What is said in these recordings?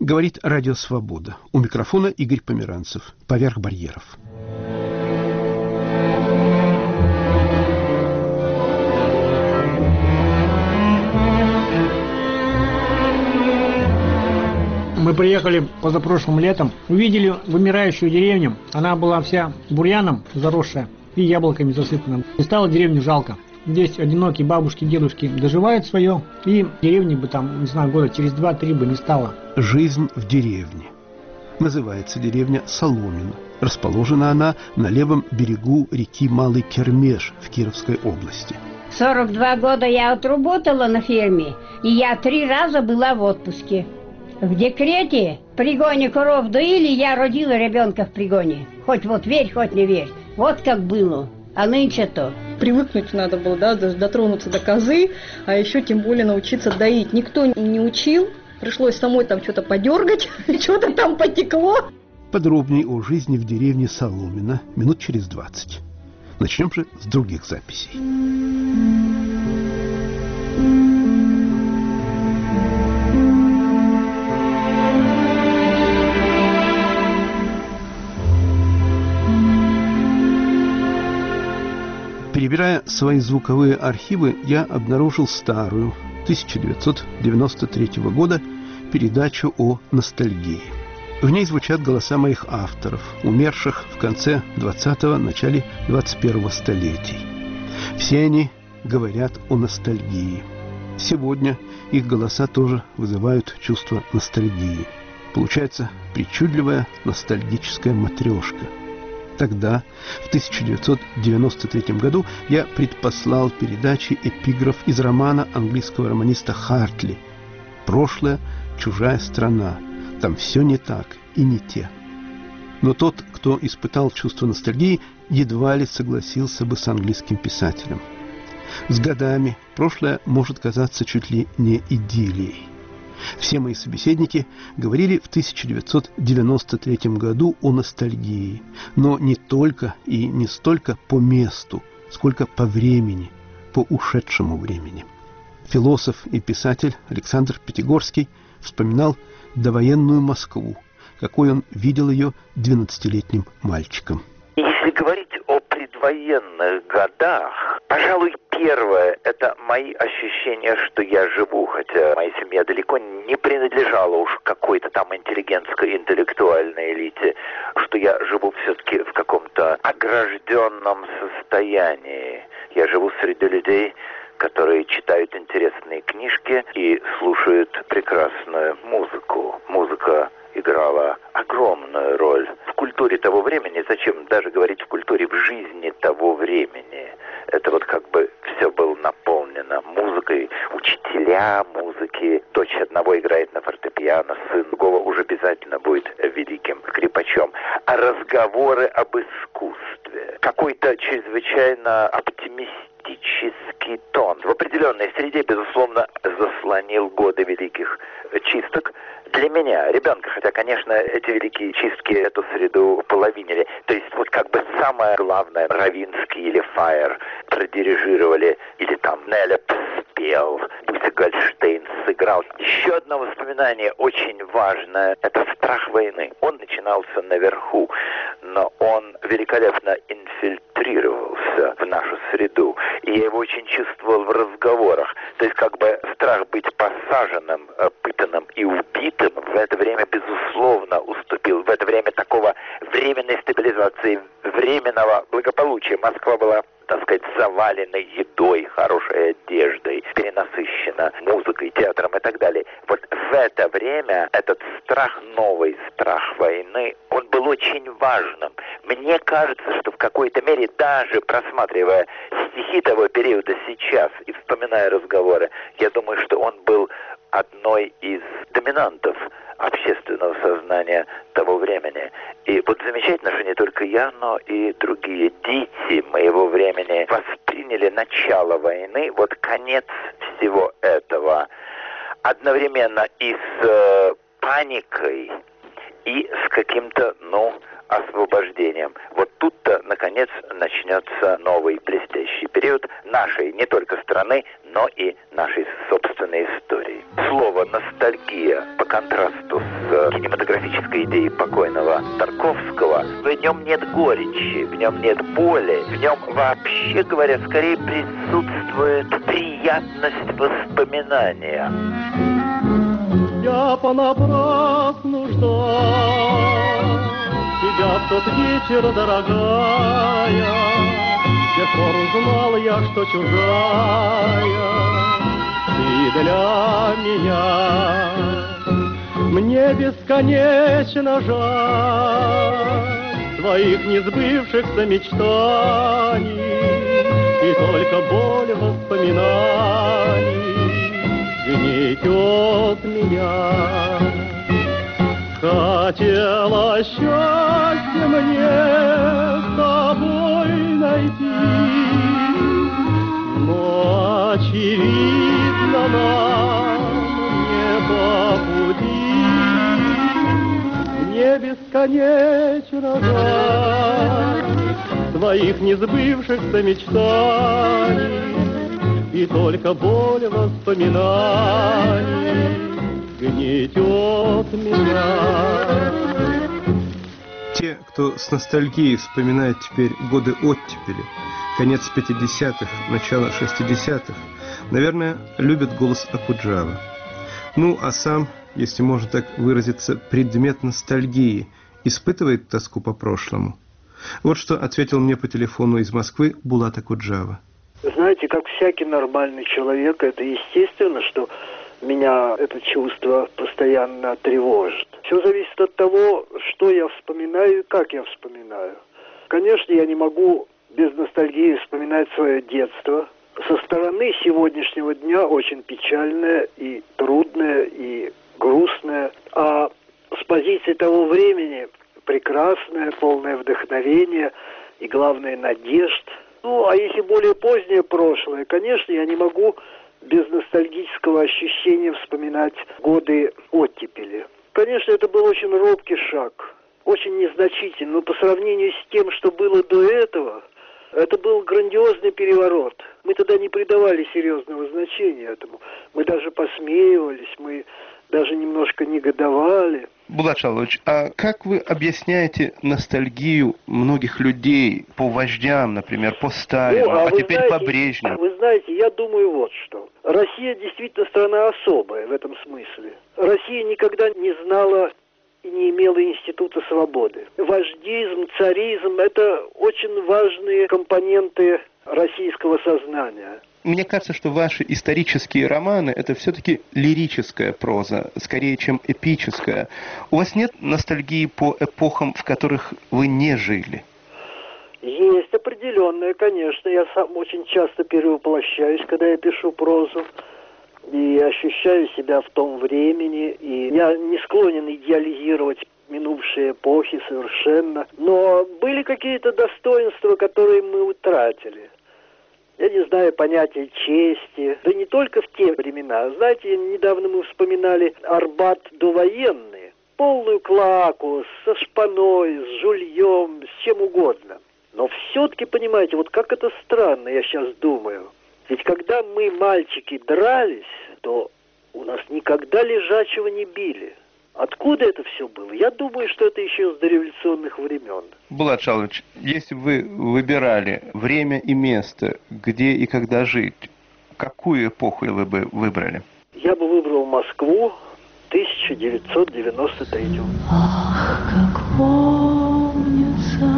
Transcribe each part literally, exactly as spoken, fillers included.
Говорит Радио Свобода. У микрофона Игорь Померанцев. Поверх барьеров. Мы приехали позапрошлым летом, увидели вымирающую деревню. Она была вся бурьяном заросшая и яблоками засыпана. И стало деревню жалко. Здесь одинокие бабушки, дедушки доживают свое, и деревни бы там, не знаю, года через два-три бы не стало. Жизнь в деревне. Называется деревня Соломино. Расположена она на левом берегу реки Малый Кермеш в Кировской области. сорок два года я отработала на ферме, и я три раза была в отпуске. В декрете, в пригоне коров доили, я родила ребенка в пригоне. Хоть вот верь, хоть не верь. Вот как было. А нынче-то. Привыкнуть надо было, да, даже дотронуться до козы, а еще тем более научиться доить. Никто не учил. Пришлось самой там что-то подергать, что-то там потекло. Подробнее о жизни в деревне Соломино минут через двадцать. Начнем же с других записей. Перебирая свои звуковые архивы, я обнаружил старую, тысяча девятьсот девяносто третьего года, передачу о ностальгии. В ней звучат голоса моих авторов, умерших в конце двадцатого, начале двадцать первого столетий. Все они говорят о ностальгии. Сегодня их голоса тоже вызывают чувство ностальгии. Получается причудливая ностальгическая матрешка. Тогда, в тысяча девятьсот девяносто третьем году, я предпослал передаче эпиграф из романа английского романиста Хартли «Прошлое – чужая страна. Там все не так и не те». Но тот, кто испытал чувство ностальгии, едва ли согласился бы с английским писателем. С годами прошлое может казаться чуть ли не идиллией. Все мои собеседники говорили в тысяча девятьсот девяносто третьем году о ностальгии, но не только и не столько по месту, сколько по времени, по ушедшему времени. Философ и писатель Александр Пятигорский вспоминал довоенную Москву, какой он видел ее двенадцатилетним мальчиком. Если говорить о предвоенных годах, пожалуй, первое – это мои ощущения, что я живу, хотя моя семья далеко не принадлежала уж какой-то там интеллигентской, интеллектуальной элите, что я живу все-таки в каком-то огражденном состоянии. Я живу среди людей, которые читают интересные книжки и слушают прекрасную музыку. Музыка играла огромную роль в культуре того времени, зачем даже говорить в культуре, в жизни того времени. Это вот как бы все было наполнено музыкой, учителя музыки. Дочь одного играет на фортепиано, сын другого уже обязательно будет великим скрипачом. А разговоры об искусстве, какой-то чрезвычайно оптимистический тон в определенной среде, безусловно, заслонил годы великих чисток. Для меня, ребенка, хотя, конечно, эти великие чистки эту среду половинили. То есть вот как бы самое главное, Равинский или Фаер продирижировали, или там Нелеп спел, Буся Гольштейн сыграл. Еще одно воспоминание очень важное – это страх войны. Он начинался наверху, но он великолепно инфильтрировался в нашу среду. И я его очень чувствовал в разговорах. То есть как бы страх быть посаженным, пытанным и убитым в это время, безусловно, уступил. В это время такого временной стабилизации, временного благополучия Москва была, так сказать, завалена едой, хорошей одеждой, перенасыщена музыкой, театром и так далее. Вот в это время этот страх, новый страх войны, он был очень важным. Мне кажется, что в какой-то мере, даже просматривая стихи того периода сейчас и вспоминая разговоры, я думаю, что он был одной из доминантов общественного сознания того времени. И вот замечательно, что не только я, но и другие дети моего времени восприняли начало войны, вот конец всего этого, одновременно и с э, паникой, и с каким-то, ну, освобождением. Вот тут-то, наконец, начнется новый блестящий период нашей не только страны, но и нашей собственной истории. Слово «ностальгия» по контрасту с с кинематографической идеей покойного Тарковского. В нем нет горечи, в нем нет боли, в нем, вообще говоря, скорее присутствует приятность воспоминания. Я понапрасну ждал тебя в тот вечер, дорогая. С тех пор узнал я, что чужая ты для меня. Мне бесконечно жаль твоих несбывшихся мечтаний, и только боль воспоминаний гнетет меня. Хотела счастье мне с тобой найти, но очевидно нам не по пути. Мне бесконечно жаль твоих несбывшихся мечтаний, и только боль воспоминаний гнетет меня. Те, кто с ностальгией вспоминает теперь годы оттепели, конец пятидесятых, начало шестидесятых, наверное, любят голос Окуджавы. Ну, а сам, если можно так выразиться, предмет ностальгии испытывает тоску по прошлому. Вот что ответил мне по телефону из Москвы Булат Окуджава. Знаете, как всякий нормальный человек, это естественно, что меня это чувство постоянно тревожит. Все зависит от того, что я вспоминаю и как я вспоминаю. Конечно, я не могу без ностальгии вспоминать свое детство. Со стороны сегодняшнего дня очень печальное и трудное, и грустное. А с позиции того времени прекрасное, полное вдохновение и, главное, надежд. Ну, а если более позднее прошлое, конечно, я не могу без ностальгического ощущения вспоминать годы оттепели. Конечно, это был очень робкий шаг, очень незначительный, но по сравнению с тем, что было до этого, это был грандиозный переворот. Мы тогда не придавали серьезного значения этому. Мы даже посмеивались, мы даже немножко негодовали. Булат Шалович, а как вы объясняете ностальгию многих людей по вождям, например, по Сталину, ну, а, а теперь знаете, по Брежневу? Вы знаете, я думаю вот что. Россия действительно страна особая в этом смысле. Россия никогда не знала и не имела института свободы. Вождизм, царизм – это очень важные компоненты российского сознания. Мне кажется, что ваши исторические романы – это все-таки лирическая проза, скорее, чем эпическая. У вас нет ностальгии по эпохам, в которых вы не жили? Есть определенная, конечно. Я сам очень часто перевоплощаюсь, когда я пишу прозу, и ощущаю себя в том времени. И я не склонен идеализировать минувшие эпохи совершенно. Но были какие-то достоинства, которые мы утратили. Я не знаю понятия чести, да не только в те времена. Знаете, недавно мы вспоминали Арбат довоенный, полную клаку, со шпаной, с жульем, с чем угодно. Но все-таки, понимаете, вот как это странно, я сейчас думаю. Ведь когда мы, мальчики, дрались, то у нас никогда лежачего не били. Откуда это все было? Я думаю, что это еще с дореволюционных времен. Булат Шалович, если бы вы выбирали время и место, где и когда жить, какую эпоху вы бы выбрали? Я бы выбрал Москву тысяча девятьсот девяносто третьего. Ах, как помнится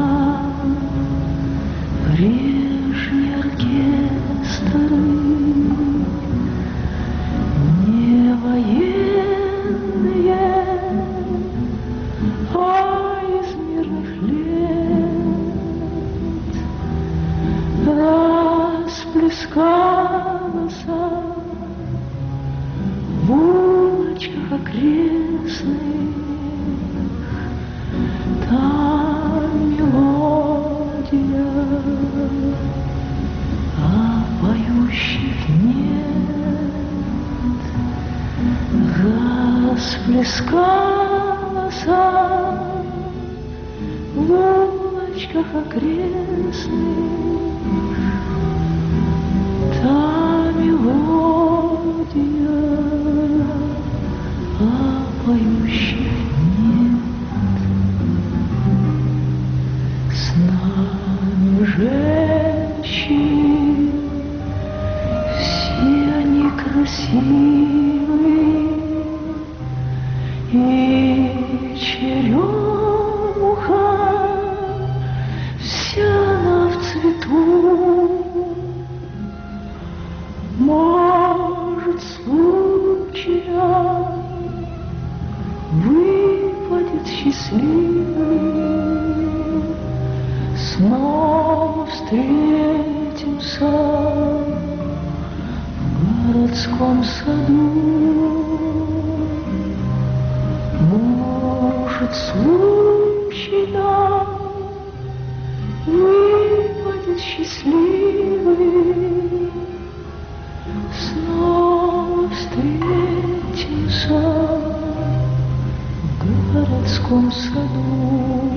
прежний оркестр, не военные, а из мирных лет расплескалась в улочках окрестных та мелодия, а поющих нет. Расплескалась в улочках окрестных та мелодия, а поющих нет. И черемуха вся в цвету, может, случая выпадет счастливый, снова встретимся в городском саду. Может, случай нам выпадет счастливый, снова встретимся в городском саду.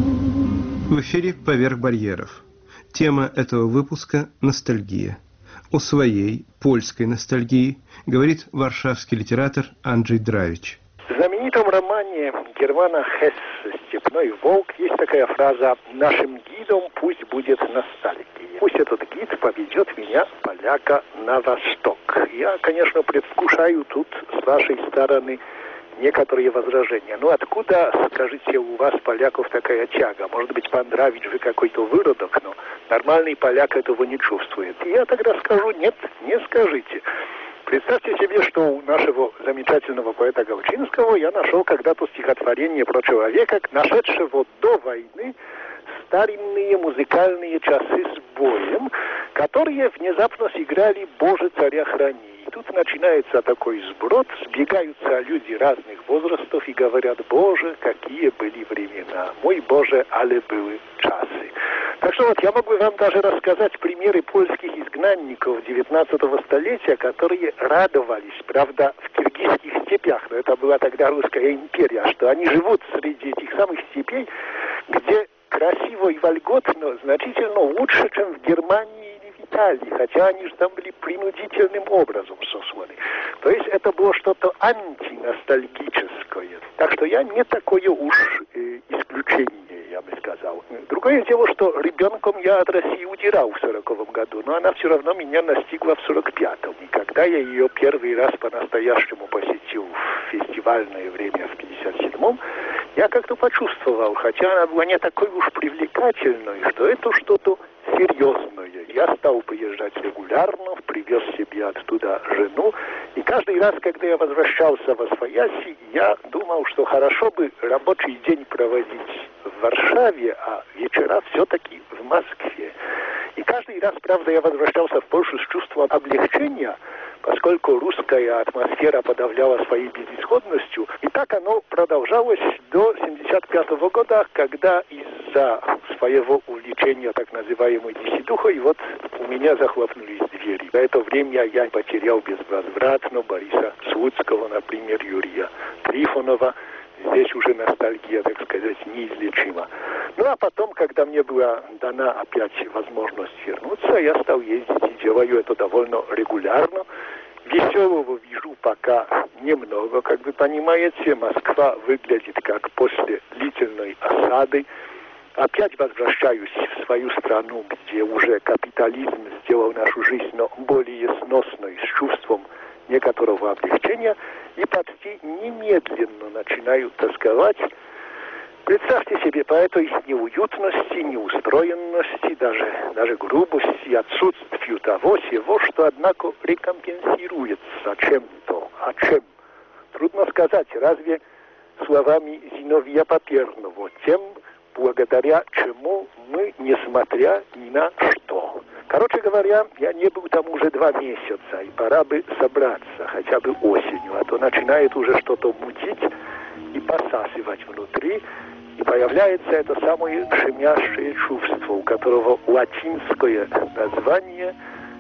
В эфире «Поверх барьеров». Тема этого выпуска – ностальгия. О своей польской ностальгии говорит варшавский литератор Анджей Дравич. В знаменитом романе Германа Хессе «Степной волк» есть такая фраза: «Нашим гидом пусть будет ностальгия. Пусть этот гид поведет меня, поляка, на восток». Я, конечно, предвкушаю тут с вашей стороны некоторые возражения. Ну откуда, скажите, у вас, поляков, такая тяга? Может быть, пан Дравич, вы какой-то выродок, но нормальный поляк этого не чувствует. И я тогда скажу: нет, не скажите. Представьте себе, что у нашего замечательного поэта Галчинского я нашел когда-то стихотворение про человека, нашедшего до войны старинные музыкальные часы с боем, которые внезапно сыграли «Боже, царя храни». И тут начинается такой сброд, сбегаются люди разных возрастов и говорят: «Боже, какие были времена! Мой Боже, але были часы!» Так что вот я могу вам даже рассказать примеры польских изгнанников девятнадцатого столетия, которые радовались, правда, в киргизских степях, но это была тогда русская империя, что они живут среди этих самых степей, где красиво и вольготно, значительно лучше, чем в Германии или в Италии, хотя они же там были принудительным образом сосланы. То есть это было что-то антиностальгическое. Так что я не такое уж э, исключение, я бы сказал. Другое дело, что ребенком я от России удирал в сороковом году, но она все равно меня настигла в сорок пятом. И когда я ее первый раз по-настоящему посетил в фестивальное время в пятьдесят седьмом, я как-то почувствовал, хотя она была не такой уж привлекательной, что это что-то серьезное. Я стал приезжать регулярно, привез себе оттуда жену, и каждый раз, когда я возвращался во Освояси, я думал, что хорошо бы рабочий день проводить в Варшаве, а вечера все-таки в Москве. И каждый раз, правда, я возвращался в Польшу с чувством облегчения, поскольку русская атмосфера подавляла своей безысходностью. И так оно продолжалось до семьдесят пятого года, когда из-за своего увлечения так называемой десятухой вот у меня захлопнулись двери. За это время я потерял безвозвратно Бориса Слуцкого, например, Юрия Трифонова. Здесь уже ностальгия, так сказать, неизлечима. Ну а потом, когда мне была дана опять возможность вернуться, я стал ездить и делаю это довольно регулярно. Веселого вижу пока немного, как вы понимаете. Москва выглядит как после длительной осады. Опять возвращаюсь в свою страну, где уже капитализм сделал нашу жизнь более сносной, с чувством некоторого облегчения, и почти немедленно начинаю тосковать. Представьте себе, по этой неуютности, неустроенности, даже, даже грубости, отсутствию того всего, что, однако, рекомпенсируется чем-то. А чем? Трудно сказать, разве словами Зиновия Паперного, тем, благодаря чему мы, несмотря ни на что. Короче говоря, я не был там уже два месяца, и пора бы собраться, хотя бы осенью, а то начинает уже что-то мутить и посасывать внутри, и появляется это самое щемящее чувство, у которого латинское название,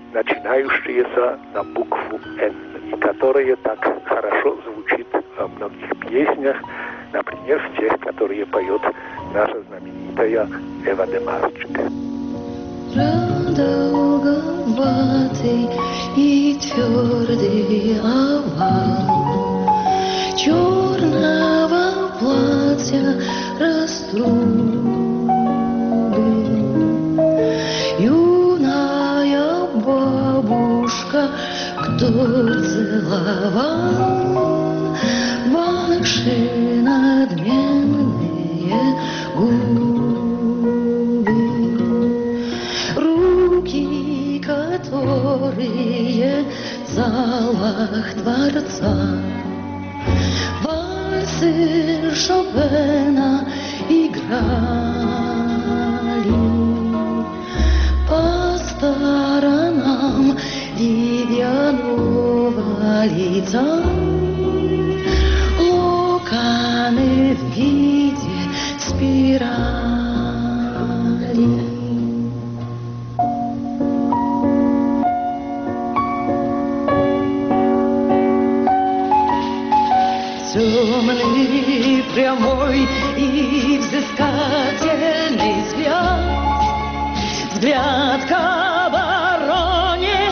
начинающееся на букву «Н», и которое так хорошо звучит во многих песнях, например, в тех, которые поет наша знаменитая Эва Демарчик. Продолговатый и твердый овал черного платья раструбы. Юная бабушка, кто целовал ваши сердца. Вальсы Шопена играли по сторонам, ледяного лица. Локоны в виде спирали. Темный, прямой и взыскательный взгляд, взгляд к обороне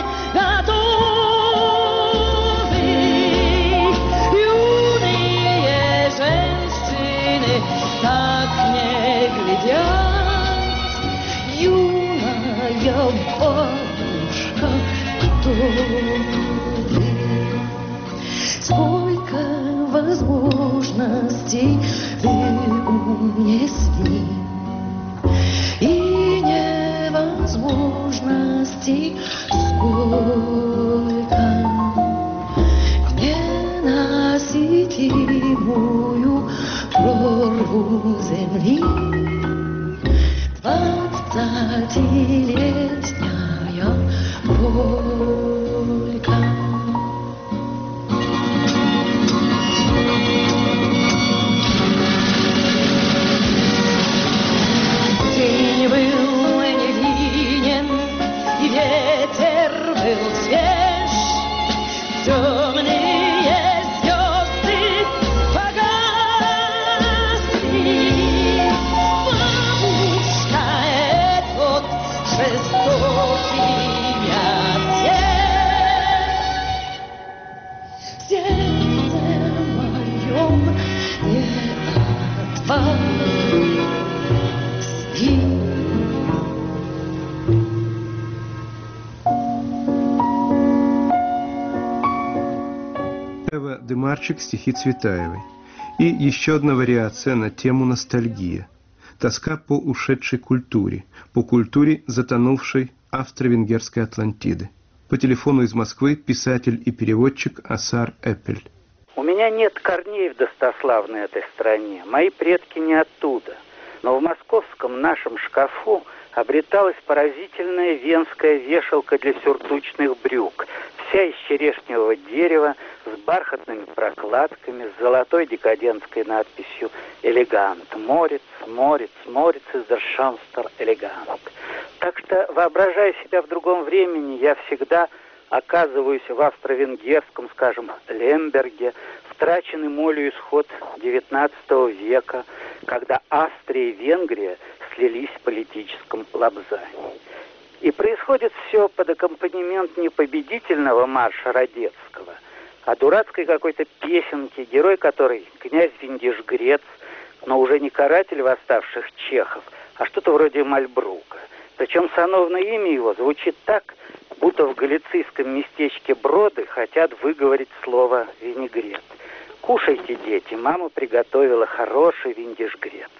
готовый. Юные женщины так не глядят. Юная бабушка, кто ты? Сколько возможностей ты унесли, и невозможностей сколько. Ненаситимую прорву земли двадцатилетняя полька. День был невинен, и ветер был свеж. Темные звезды погасли. Бабушка, этот жестокий отец. В сердце моем не отвали. Эва Демарчик, стихи Цветаевой. И еще одна вариация на тему ностальгия. Тоска по ушедшей культуре, по культуре затонувшей австро-венгерской Атлантиды. По телефону из Москвы писатель и переводчик Асар Эппель. У меня нет корней в достославной этой стране. Мои предки не оттуда. Но в московском нашем шкафу обреталась поразительная венская вешалка для сюртучных брюк, вся из черешневого дерева, с бархатными прокладками, с золотой декадентской надписью «Элегант». Морец, морец, морец из der Schönster элегант. Так что, воображая себя в другом времени, я всегда оказываюсь в австро-венгерском, скажем, Лемберге, втраченный молью исход девятнадцатого века, когда Австрия и Венгрия слились в политическом лобзании. И происходит все под аккомпанемент не победительного марша Радецкого, а дурацкой какой-то песенки, герой которой князь Виндиш-Грец, но уже не каратель восставших чехов, а что-то вроде Мальбрука. Причем сановное имя его звучит так, будто в галицийском местечке Броды хотят выговорить слово «винегрет». «Кушайте, дети, мама приготовила хороший Виндиш-Грец».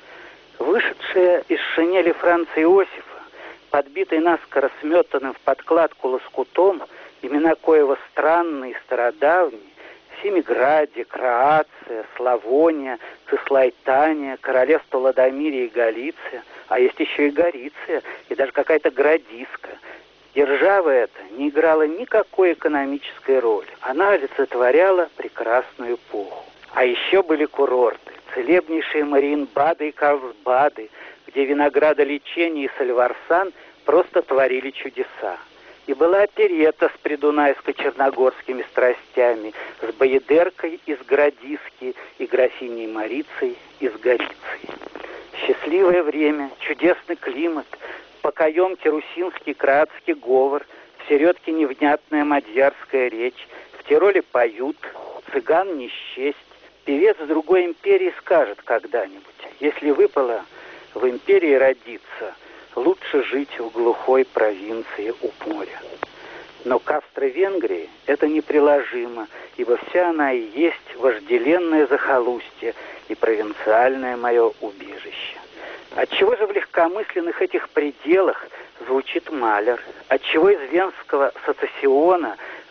Вышедшая из шинели Франца Иосифа, подбитый наскоро сметанным в подкладку лоскутом, имена коего странные и стародавние, Семиградия, Кроация, Славония, Цислайтания, Королевство Ладомирия и Галиция, а есть еще и Гориция, и даже какая-то Градиска. Держава эта не играла никакой экономической роли. Она олицетворяла прекрасную эпоху. А еще были курорты, целебнейшие Мариенбады и Карлсбады, где виноградолечение и Сальварсан просто творили чудеса. И была оперетта с придунайско-черногорскими страстями, с Боедеркой из Градиски и графиней Марицей из Гориции. Счастливое время, чудесный климат, по каемке русинский кроатский говор, в середке невнятная мадьярская речь, в Тироле поют, цыган не счесть. Певец в другой империи скажет когда-нибудь: если выпало в империи родиться, лучше жить в глухой провинции у моря. Но к Австро-Венгрии это неприложимо, ибо вся она и есть вожделенное захолустье и провинциальное мое убежище. Отчего же в легкомысленных этих пределах звучит Малер? Отчего из венского сецессиона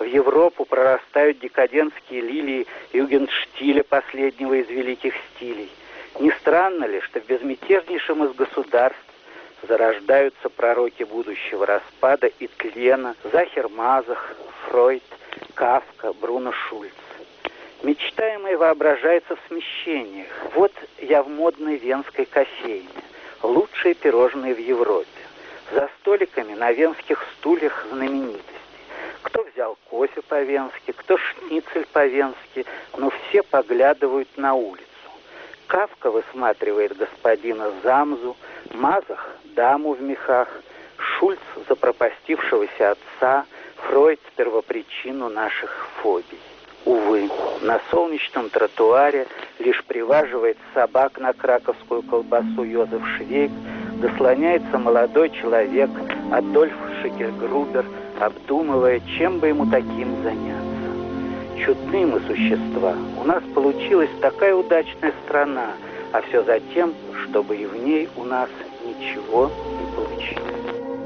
В Европу прорастают декадентские лилии югенштиля, последнего из великих стилей. Не странно ли, что в безмятежнейшем из государств зарождаются пророки будущего распада и тлена: Захер Мазах, Фройд, Кафка, Бруно Шульц. Мечтаемое воображается в смещениях. Вот я в модной венской кофейне. Лучшие пирожные в Европе. За столиками на венских стульях знаменитости. Кто взял кофе по-венски, кто шницель по-венски, но все поглядывают на улицу. Кафка высматривает господина Замзу, Мазах — даму в мехах, Шульц — запропастившегося отца, Фройд — первопричину наших фобий. Увы, на солнечном тротуаре лишь приваживает собак на краковскую колбасу Йозеф Швейк, дослоняется молодой человек Адольф Шекельгрубер, обдумывая, чем бы ему таким заняться. Чудные мы существа. У нас получилась такая удачная страна, а все за тем, чтобы и в ней у нас ничего не получилось.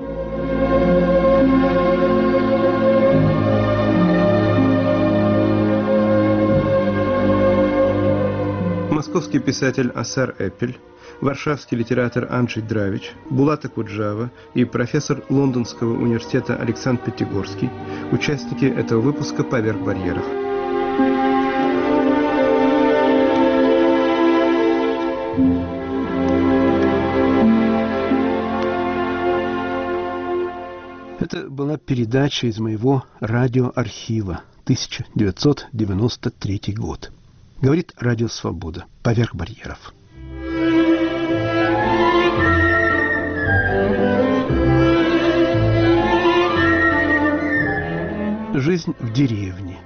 Московский писатель Асар Эппель, варшавский литератор Анджей Дравич, Булата Куджава и профессор Лондонского университета Александр Пятигорский – участники этого выпуска «Поверх барьеров». Это была передача из моего радиоархива, тысяча девятьсот девяносто третий год. Говорит Радио Свобода. Поверх барьеров. Жизнь в деревне.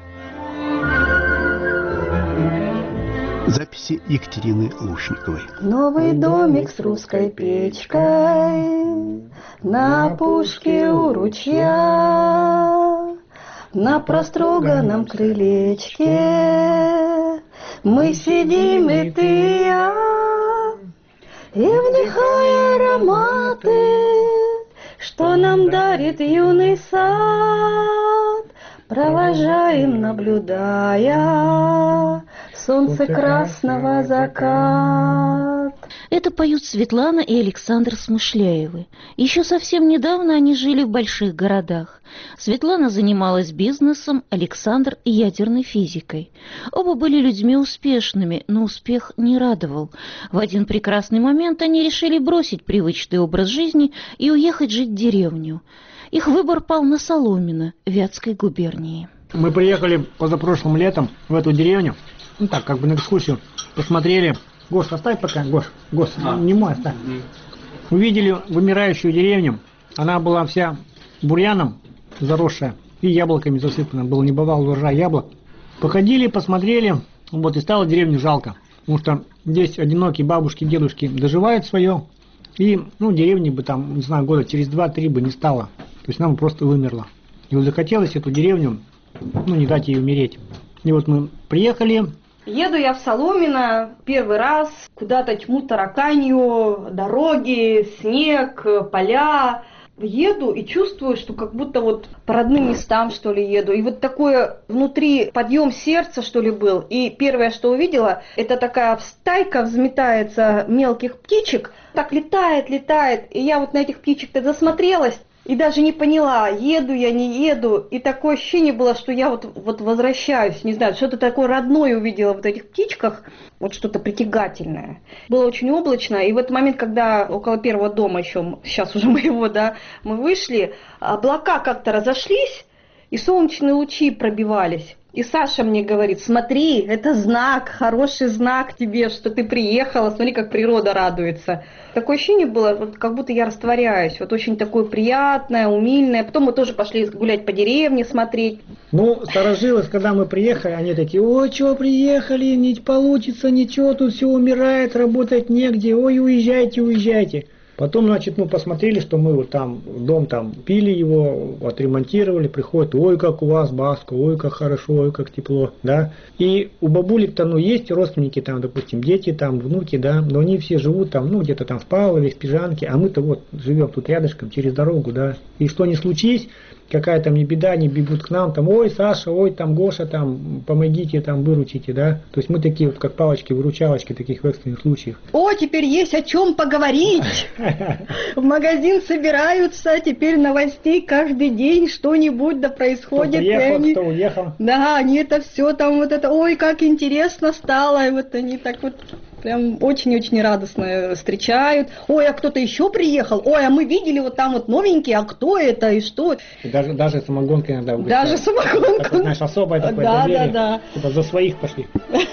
Записи Екатерины Лушниковой. Новый домик с русской печкой на опушке у ручья, на простроганном крылечке мы сидим, и ты, и я, и вдыхая ароматы, что нам дарит юный сад, провожаем, наблюдая солнце красного закат. Это поют Светлана и Александр Смышляевы. Еще совсем недавно они жили в больших городах. Светлана занималась бизнесом, Александр – ядерной физикой. Оба были людьми успешными, но успех не радовал. В один прекрасный момент они решили бросить привычный образ жизни и уехать жить в деревню. Их выбор пал на Соломино, Вятской губернии. Мы приехали позапрошлым летом в эту деревню. Ну так, как бы на экскурсию посмотрели. Гош, оставь пока, Гош, Гош, а. не мой, оставь. Увидели вымирающую деревню. Она была вся бурьяном заросшая и яблоками засыпана. Был небывалый урожай яблок. Походили, посмотрели, вот, и стало деревню жалко. Потому что здесь одинокие бабушки, дедушки доживают свое. И, ну, деревни бы там, не знаю, года через два-три бы не стало. То есть нам просто вымерла. И вот захотелось эту деревню, ну, не дать ей умереть. И вот мы приехали. Еду я в Соломино первый раз, куда-то тьму тараканью, дороги, снег, поля. Еду и чувствую, что как будто вот по родным местам, что ли, еду. И вот такое внутри подъем сердца, что ли, был. И первое, что увидела, это такая стайка взметается мелких птичек. Так летает, летает. И я вот на этих птичек-то засмотрелась. И даже не поняла, еду я, не еду. И такое ощущение было, что я вот, вот возвращаюсь, не знаю, что-то такое родное увидела в этих птичках, вот что-то притягательное. Было очень облачно, и в этот момент, когда около первого дома еще, сейчас уже моего, да, мы вышли, облака как-то разошлись, и солнечные лучи пробивались. И Саша мне говорит: смотри, это знак, хороший знак тебе, что ты приехала, смотри, как природа радуется. Такое ощущение было, вот, как будто я растворяюсь, вот очень такое приятное, умильное. Потом мы тоже пошли гулять по деревне, смотреть. Ну, сторожилось, когда мы приехали, они такие: ой, что приехали, не получится ничего, тут все умирает, работать негде, ой, уезжайте, уезжайте. Потом, значит, мы посмотрели, что мы вот там, дом там пили его, отремонтировали, приходят: ой, как у вас Баско, ой, как хорошо, ой, как тепло, да. И у бабулек-то, ну, есть родственники там, допустим, дети там, внуки, да, но они все живут там, ну, где-то там в Павлове, в Пижанке, а мы-то вот живем тут рядышком, через дорогу, да. И что ни случись, какая там не беда, они бегут к нам, там, ой, Саша, ой, там, Гоша, там, помогите, там, выручите, да. То есть мы такие вот, как палочки-выручалочки таких в экстренных случаях. О, теперь есть о чем поговорить. В магазин собираются, теперь новостей каждый день что-нибудь да происходит. Кто приехал, кто уехал. Да, они это все там вот это, ой, как интересно стало, и вот они так вот прям очень-очень радостно встречают. Ой, а кто-то еще приехал, ой, а мы видели вот там вот новенький, а кто это и что? И даже, даже самогонка иногда угощают. Даже самогонка. Это, знаешь, особое такое да, доверие. Да, да, Типа за своих пошли.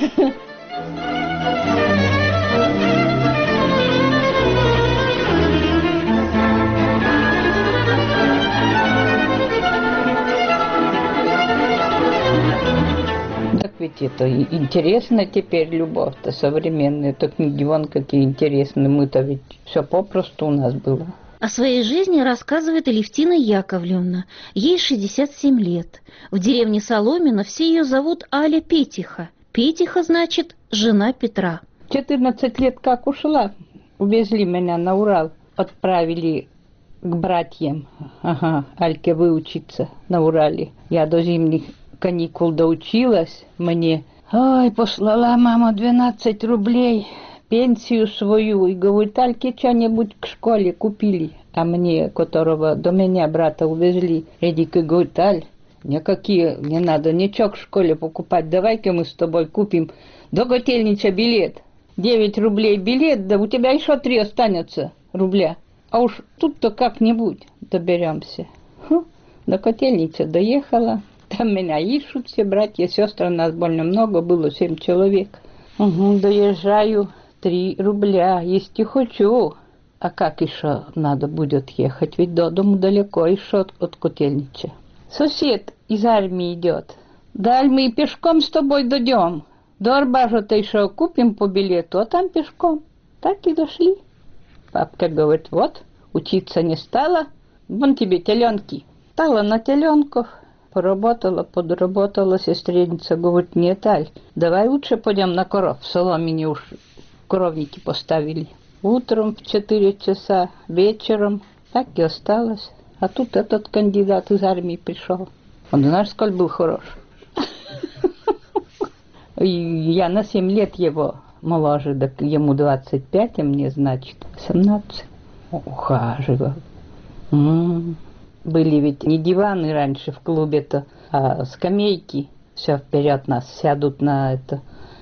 Ведь это интересно теперь, любовь-то современная, то книги вон какие интересные, мы-то ведь все попросту у нас было. О своей жизни рассказывает Алевтина Яковлевна. Ей шестьдесят семь лет. В деревне Соломино все ее зовут Аля Петиха. Петиха значит «жена Петра». четырнадцать лет как ушла, увезли меня на Урал, отправили к братьям, ага, Альке выучиться на Урале. Я до зимних каникул доучилась, мне, ой, послала мама двенадцать рублей, пенсию свою, и говорит, Альке что-нибудь к школе купили, а мне, которого до меня брата увезли, Эдик говорит, Аль, никакие не надо ничего к школе покупать, давай-ка мы с тобой купим до Котельнича билет, девять рублей билет, да у тебя еще три останется рубля, а уж тут-то как-нибудь доберемся. Хм, до Котельнича доехала. Там меня ищут все братья, сестры, нас больно много, было семь человек. Угу, доезжаю, три рубля, если хочу. А как еще надо будет ехать, ведь до дому далеко, еще от, от Котельнича. Сосед из армии идет. Даль мы пешком с тобой дойдем. До Арбажа-то еще купим по билету, а там пешком. Так и дошли. Папка говорит, вот, учиться не стала, вон тебе теленки. Стала на теленков. Поработала, подработала, сестреница говорит, нет, Аль, давай лучше пойдем на коров. В Соломине уж коровники поставили. Утром в четыре часа, вечером, так и осталось. А тут этот кандидат из армии пришел. Он, знаешь, сколь был хорош. Я на семь лет его моложе, так ему двадцать пять, а мне, значит, семнадцать. Ухаживал. Были ведь не диваны раньше в клубе-то, а скамейки. Все вперед нас сядут на это.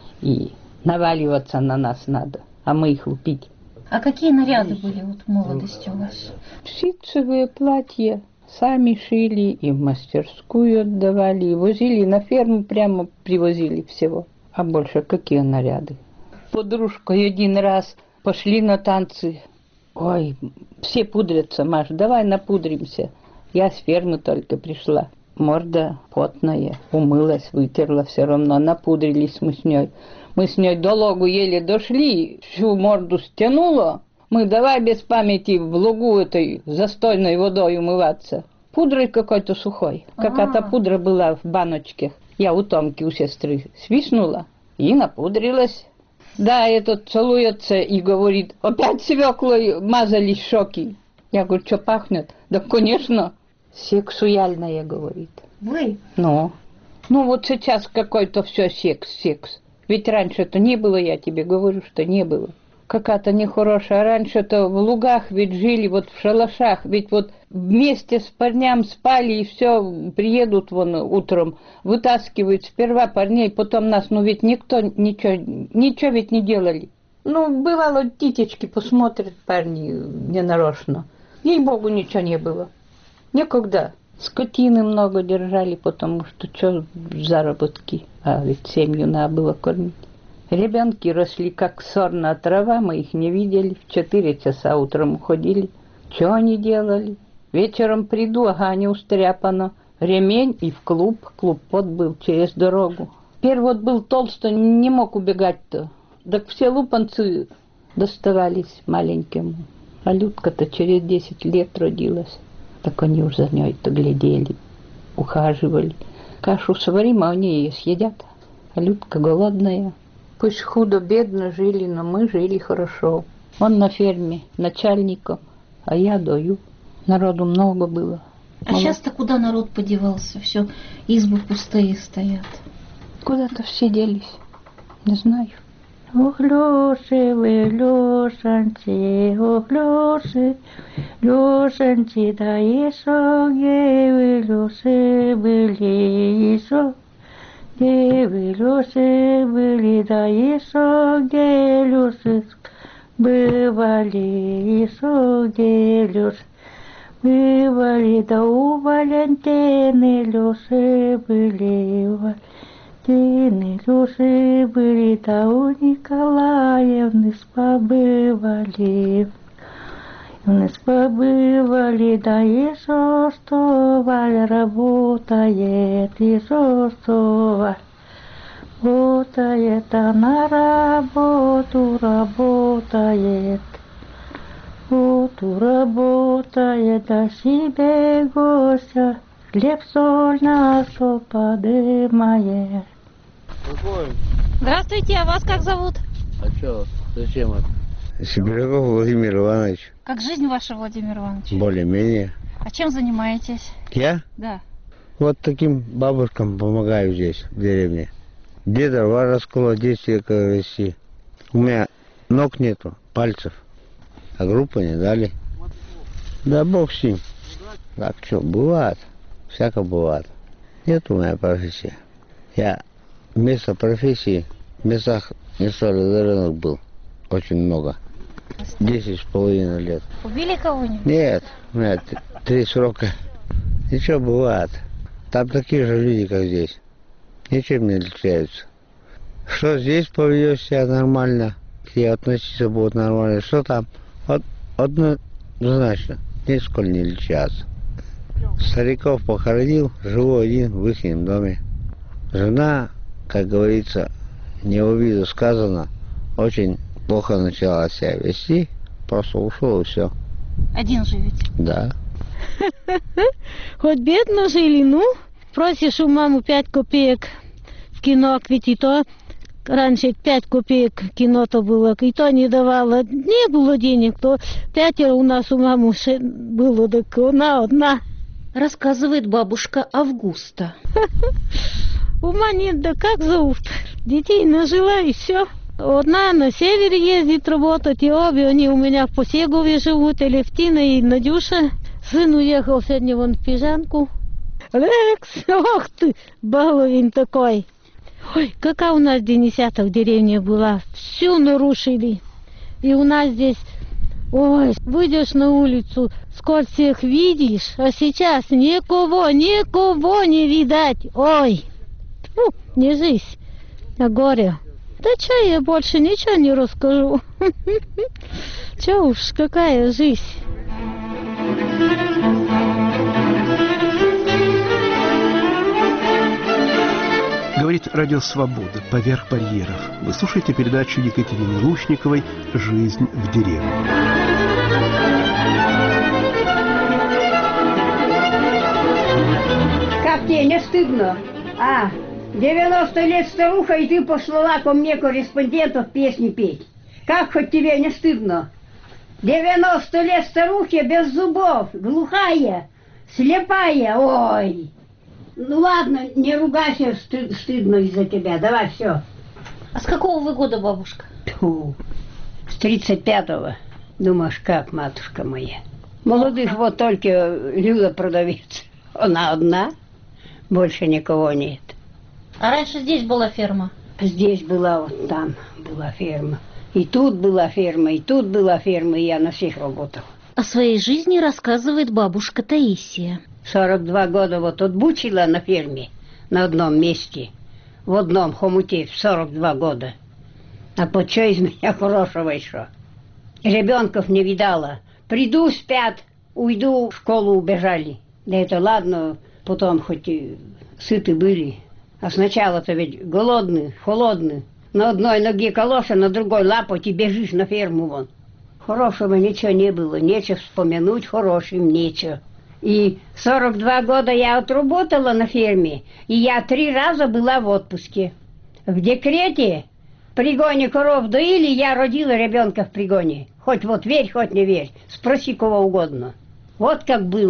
И наваливаться на нас надо, а мы их лупить. А какие наряды были вот в молодости у вас? Ситцевые платья. Сами шили и в мастерскую отдавали, и возили на ферму, прямо привозили всего. А больше какие наряды? Подружкой один раз пошли на танцы. Ой, все пудрятся, Маш, давай напудримся. Я с фермы только пришла. Морда потная, умылась, вытерла все равно, напудрились мы с ней. Мы с ней до логу еле дошли, всю морду стянула. Мы давай без памяти в лугу этой застойной водой умываться. Пудрой какой-то сухой. Какая-то пудра была в баночке. Я у Томки, у сестры, свистнула и напудрилась. Да, этот целуется и говорит, опять свеклой мазались щеки. Я говорю, что пахнет? Да, конечно, сексуальное, говорит. Вы? Ну, ну вот сейчас какой-то все секс, секс. Ведь раньше-то не было, я тебе говорю, что не было. Какая-то нехорошая. Раньше-то в лугах ведь жили, вот в шалашах, ведь вот вместе с парням спали и все, приедут вон утром, вытаскивают сперва парней, потом нас, ну ведь никто ничего, ничего ведь не делали. Ну, бывало, титечки посмотрят парни ненарочно. Ей-богу, ничего не было. Никогда. Скотины много держали, потому что что заработки, а ведь семью надо было кормить. Ребенки росли как сорная трава, мы их не видели. В четыре часа утром уходили. Что они делали? Вечером приду, ага, не устряпано. Ремень и в клуб. Клуб под был через дорогу. Первый вот был толстый, не мог убегать-то. Так все лупанцы доставались маленьким. А Людка-то через десять лет родилась. Так они уж за ней-то глядели, ухаживали. Кашу сварим, а они ее съедят. А Людка голодная. Пусть худо-бедно жили, но мы жили хорошо. Он на ферме начальником, а я дою. Народу много было. А сейчас-то куда народ подевался? Все, избы пустые стоят. Куда-то все делись. Не знаю. Ох, Лёши, вы, Лёшаньки, ох, Лёши, Лёшаньки, да и шоги, вы, Лёши, были, и шо, где вы, Лёши, были, да и шоги, Лёши, бывали, и шо, где Лёши, бывали, да у Валентины, Лёши, были, у Валентины. Тины Люши были, да у Николаевны побывали. У нас побывали, да и шо, что Валя работает, и шо, что Валя работает, она работу работает. Работу работает, да себе гостя, хлеб соль на стол подымает. Здравствуйте, а вас как зовут? А что, зачем это? Сибиряков Владимир Иванович. Как жизнь ваша, Владимир Иванович? Более-менее. А чем занимаетесь? Я? Да. Вот таким бабушкам помогаю здесь, в деревне. Где дрова расколоть, где свекла вести. У меня ног нету, пальцев. А группу не дали. Да бог с ним. Так что, бывает. Всяко бывает. Нет у меня профессии. Я вместо профессии в местах несолидный рынок был. Очень много. Десять с половиной лет. Убили кого-нибудь? Нет, у меня три срока. Ничего, бывает. Там такие же люди, как здесь. Ничем не отличаются. Что здесь поведешь себя нормально, к тебе относиться будут нормально, что там, вот, однозначно, нисколько не отличаются. Стариков похоронил, живу один в их доме. Жена, как говорится, не в обиду сказано, очень плохо начала себя вести, просто ушел и все. Один живете? Да. Хоть бедно жили, ну, просишь у маму пять копеек в кино, ведь и то раньше пять копеек кино-то было, и то не давала, не было денег, то пятеро у нас у мамы было, так она одна. Рассказывает бабушка Августа. Ума нет, да как зовут? Детей нажила и все. Одна на севере ездит работать, и обе они у меня в Посегове живут, Алевтина и Надюша. Сын уехал сегодня вон в Пижанку. Лекс, ох ты, баловень такой. Ой, какая у нас денисята в деревне была. Всю нарушили. И у нас здесь, ой, выйдешь на улицу, сколько всех видишь, а сейчас никого, никого не видать. Ой, фу, не жизнь, а горе. Да что я больше ничего не расскажу. Че уж, какая жизнь. Говорит Радио Свобода «Поверх барьеров». Вы слушаете передачу Екатерины Лушниковой «Жизнь в деревне». Как тебе не стыдно? А, девяносто лет старуха, и ты послала ко мне корреспондентов песни петь. Как хоть тебе не стыдно? девяносто лет старухе без зубов, глухая, слепая, ой. Ну ладно, не ругайся, стыд, стыдно из-за тебя, давай все. А с какого вы года, бабушка? Тьфу, с тридцать пятого. Думаешь, как, матушка моя? Молодых вот только Люда продавец. Она одна, больше никого нет. А раньше здесь была ферма? Здесь была, вот там была ферма. И тут была ферма, и тут была ферма, и я на всех работал. О своей жизни рассказывает бабушка Таисия. сорок два года вот отбучила на ферме, на одном месте, в одном хомуте, в сорок два года. А по что из меня хорошего еще? Ребенков не видала. Приду, спят, уйду, в школу убежали. Да это ладно, потом хоть и сыты были. А сначала-то ведь голодный, холодный. На одной ноге калоша, на другой лапоть и бежишь на ферму вон. Хорошего ничего не было, нечего вспомянуть, хорошим нечего. И сорок два года я отработала на ферме, и я три раза была в отпуске. В декрете, в пригоне коров доили, я родила ребенка в пригоне. Хоть вот верь, хоть не верь, спроси кого угодно. Вот как было.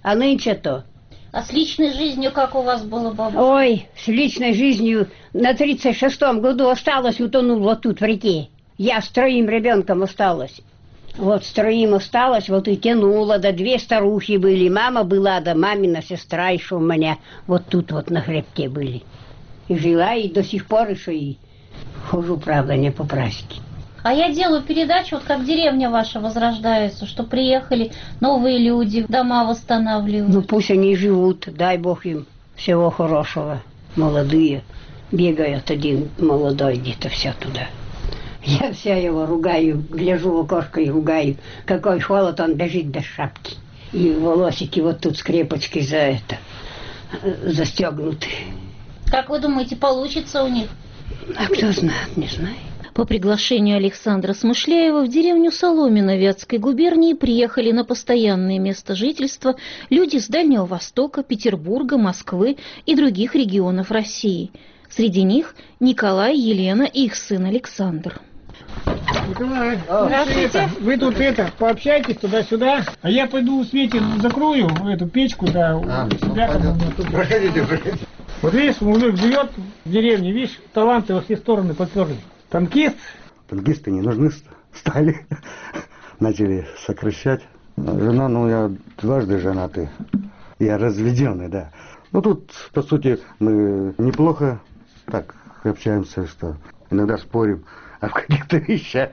А нынче-то. А с личной жизнью как у вас было, бабушка? Ой, с личной жизнью на тридцать шестом году осталась, утонула тут в реке. Я с троим ребенком осталась. Вот с троим осталась, вот и тянула, да две старухи были. Мама была, да мамина сестра еще у меня вот тут вот на хребте были. И жила, и до сих пор еще и хожу, правда, не по прасеке. А я делаю передачу, вот как деревня ваша возрождается, что приехали новые люди, дома восстанавливают. Ну пусть они живут, дай Бог им всего хорошего. Молодые бегают, один молодой где-то вся туда. Я вся его ругаю, гляжу в окошко и ругаю. Какой холод, он бежит без шапки. И волосики вот тут скрепочки за это, застегнуты. Как вы думаете, получится у них? А кто знает, не знаю. По приглашению Александра Смышляева в деревню Соломино Вятской губернии приехали на постоянное место жительства люди с Дальнего Востока, Петербурга, Москвы и других регионов России. Среди них Николай, Елена и их сын Александр. Николай, это, вы тут это, пообщайтесь туда-сюда, а я пойду Свете закрою эту печку, да, а, у себя там. Ну, проходите, проходите. Вот видишь, мужик живет в деревне, видишь, таланты во все стороны поперли. Танкист? Танкисты не нужны стали. Начали сокращать. Жена, ну я дважды женатый. Я разведенный, да. Ну тут, по сути, мы неплохо так общаемся, что иногда спорим о каких-то вещах.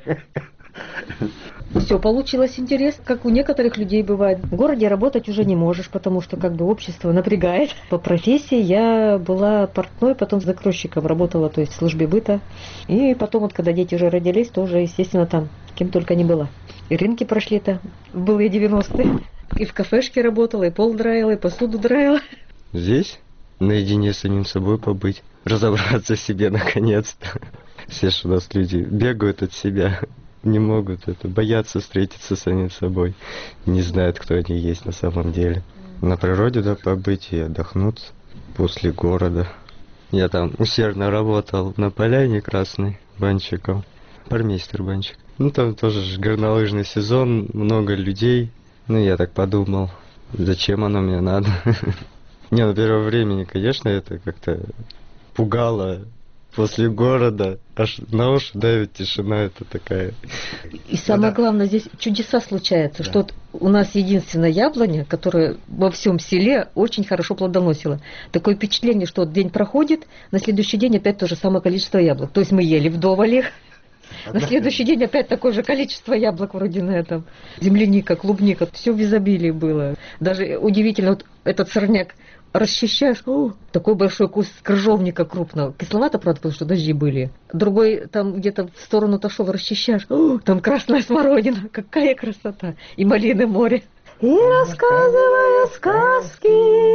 Все получилось интересно, как у некоторых людей бывает. В городе работать уже не можешь, потому что как бы общество напрягает. По профессии я была портной, потом закройщиком работала, то есть в службе быта. И потом вот, когда дети уже родились, тоже, естественно, там кем только не была. И рынки прошли-то в былые девяностые. И в кафешке работала, и пол драила, и посуду драила. Здесь наедине с самим собой побыть, разобраться в себе наконец-то. Все же у нас люди бегают от себя. Не могут это, боятся встретиться с самим собой, не знают, кто они есть на самом деле. На природе, да, побыть и отдохнуть после города. Я там усердно работал на поляне красной банщиком, пармейстер банщик. Ну там тоже же горнолыжный сезон, много людей. Ну я так подумал, зачем оно мне надо. Не, на первое время, конечно, это как-то пугало. После города аж на уши давит тишина, это такая. И самое главное, здесь чудеса случаются, да. Что вот у нас единственная яблоня, которая во всем селе очень хорошо плодоносила. Такое впечатление, что вот день проходит, на следующий день опять то же самое количество яблок. То есть мы ели вдоволь их, на следующий день опять такое же количество яблок вроде на этом. Земляника, клубника, все в изобилии было. Даже удивительно, вот этот сорняк расчищаешь, о, такой большой куст крыжовника крупного. Кисловато, правда, потому что дожди были. Другой там где-то в сторону отошел, расчищаешь, о, там красная смородина, какая красота. И малины море. И рассказывая сказки,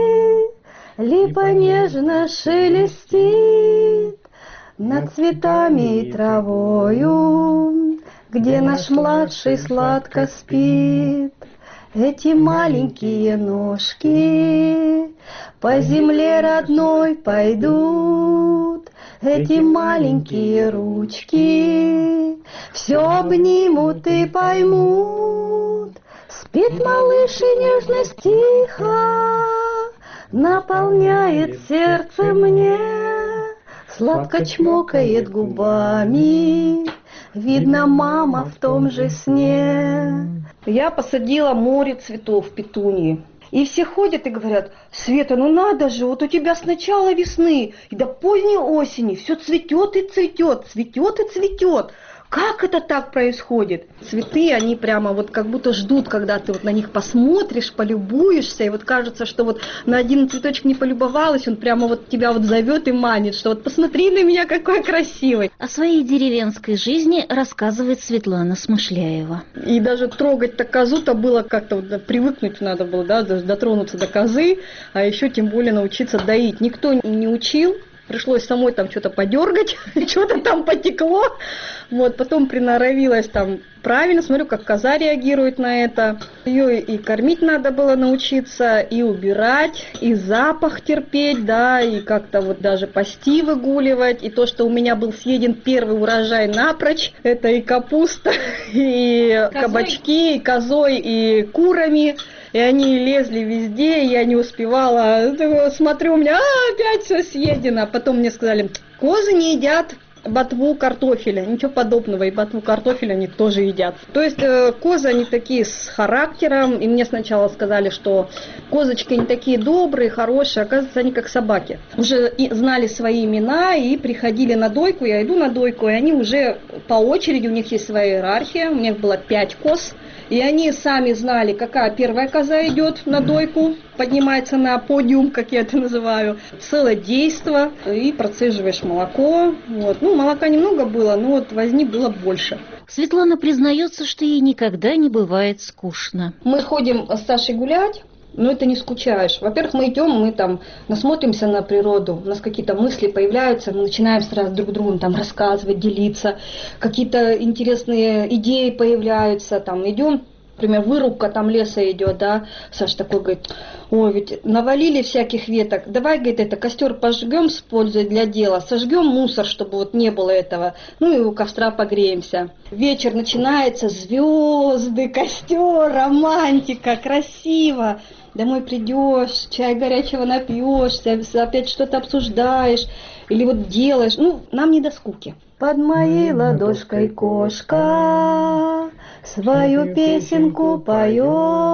липа нежно шелестит над цветами и травою, где наш младший сладко спит. Эти маленькие ножки по земле родной пойдут, эти маленькие ручки все обнимут и поймут. Спит малыш и нежность тихо наполняет сердце мне, сладко чмокает губами, видно, мама в том же сне. Я посадила море цветов петунии. И все ходят и говорят: Света, ну надо же, вот у тебя с начала весны и до поздней осени все цветет и цветет, цветет и цветет. Как это так происходит? Цветы, они прямо вот как будто ждут, когда ты вот на них посмотришь, полюбуешься, и вот кажется, что вот на один цветочек не полюбовалась, он прямо вот тебя вот зовет и манит, что вот посмотри на меня, какой красивый. О своей деревенской жизни рассказывает Светлана Смышляева. И даже трогать-то козу-то было как-то, вот, привыкнуть надо было, да, даже дотронуться до козы, а еще тем более научиться доить. Никто не учил. Пришлось самой там что-то подергать, что-то там потекло. Вот, потом приноровилась там правильно, смотрю, как коза реагирует на это. Ее и кормить надо было научиться, и убирать, и запах терпеть, да, и как-то вот даже пасти, выгуливать. И то, что у меня был съеден первый урожай напрочь, это и капуста, и козой? Кабачки, и козой, и курами. и они лезли везде, и я не успевала. Смотрю, у меня а, опять все съедено. Потом мне сказали, козы не едят ботву картофеля, ничего подобного, и ботву картофеля они тоже едят. То есть э, козы, они такие с характером, и мне сначала сказали, что козочки, они такие добрые, хорошие, оказывается, они как собаки. Уже и знали свои имена и приходили на дойку, я иду на дойку, и они уже по очереди, у них есть своя иерархия, у них было пять коз, и они сами знали, какая первая коза идет на дойку, поднимается на подиум, как я это называю, целое действо, и процеживаешь молоко. Вот. Ну, молока немного было, но вот возни было больше. Светлана признается, что ей никогда не бывает скучно. Мы ходим с Сашей гулять, но это не скучаешь. Во-первых, мы идем, мы там насмотримся на природу, у нас какие-то мысли появляются, мы начинаем сразу друг другу там рассказывать, делиться, какие-то интересные идеи появляются, там идем. Например, вырубка там леса идет, да, Саша такой говорит, ой, ведь навалили всяких веток, давай, говорит, это костер пожгем с пользой для дела, сожгем мусор, чтобы вот не было этого, ну и у костра погреемся. Вечер начинается, звезды, костер, романтика, красиво. Домой придешь, чай горячего напьешься, опять что-то обсуждаешь или вот делаешь, ну, нам не до скуки. Под моей ладошкой кошка свою песенку поет,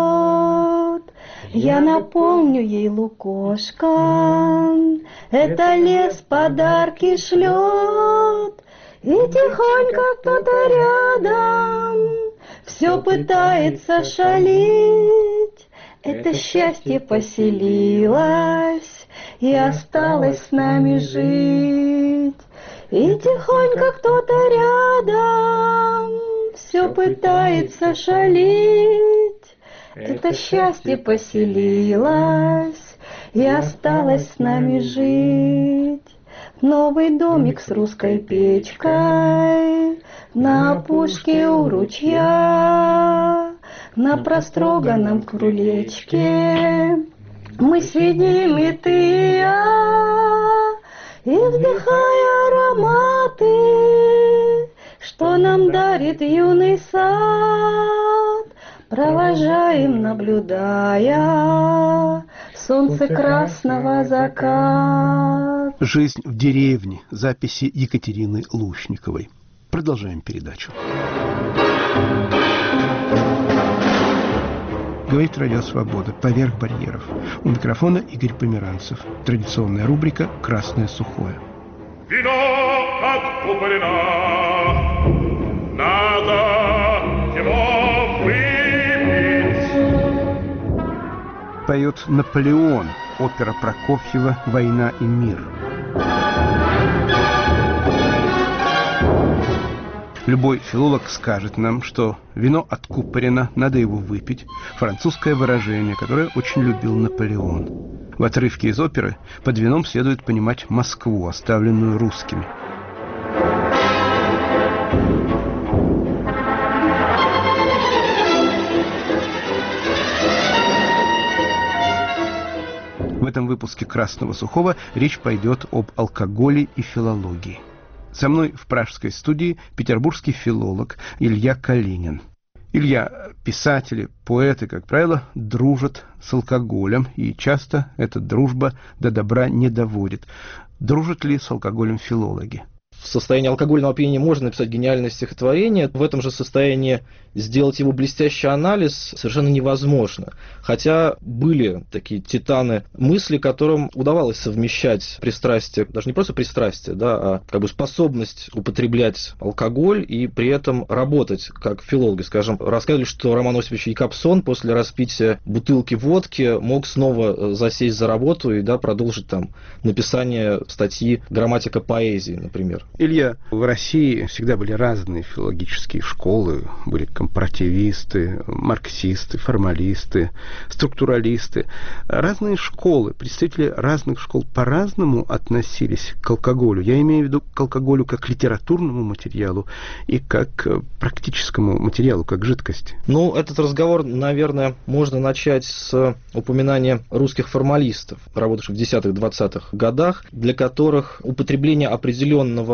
я напомню ей лукошка, это лес подарки шлет, и тихонько кто-то рядом все пытается шалить. Это счастье поселилось и осталось с нами жить. И тихонько кто-то рядом все пытается шалить. Это счастье поселилось и осталось с нами жить. Новый домик с русской печкой на опушке у ручья, на простроганном крылечке мы сидим, и ты, и я, и вдыхая ароматы, что нам дарит юный сад, провожаем, наблюдая солнце красного заката. «Жизнь в деревне». Записи Екатерины Лушниковой. Продолжаем передачу. Говорит Радио Свобода. Поверх барьеров. У микрофона Игорь Померанцев. Традиционная рубрика «Красное сухое». Вино откуплено, надо его выпить. Поет Наполеон. Опера Прокофьева «Война и мир». Любой филолог скажет нам, что вино откупорено, надо его выпить. Французское выражение, которое очень любил Наполеон. В отрывке из оперы под вином следует понимать Москву, оставленную русскими. В этом выпуске «Красного сухого» речь пойдет об алкоголе и филологии. Со мной в пражской студии петербургский филолог Илья Калинин. Илья, писатели, поэты, как правило, дружат с алкоголем, и часто эта дружба до добра не доводит. Дружат ли с алкоголем филологи? В состоянии алкогольного опьянения можно написать гениальное стихотворение. В этом же состоянии сделать его блестящий анализ совершенно невозможно. Хотя были такие титаны мысли, которым удавалось совмещать пристрастие, даже не просто пристрастие, да, а как бы способность употреблять алкоголь и при этом работать как филологи. Скажем, рассказывали, что Роман Осипович Якобсон после распития бутылки водки мог снова засесть за работу и, да, продолжить там написание статьи «Грамматика поэзии», например. Илья, в России всегда были разные филологические школы, были компаративисты, марксисты, формалисты, структуралисты. Разные школы, представители разных школ по-разному относились к алкоголю. Я имею в виду к алкоголю как литературному материалу и как практическому материалу, как жидкости. Ну, этот разговор, наверное, можно начать с упоминания русских формалистов, работавших в десятых-двадцатых годах, для которых употребление определенного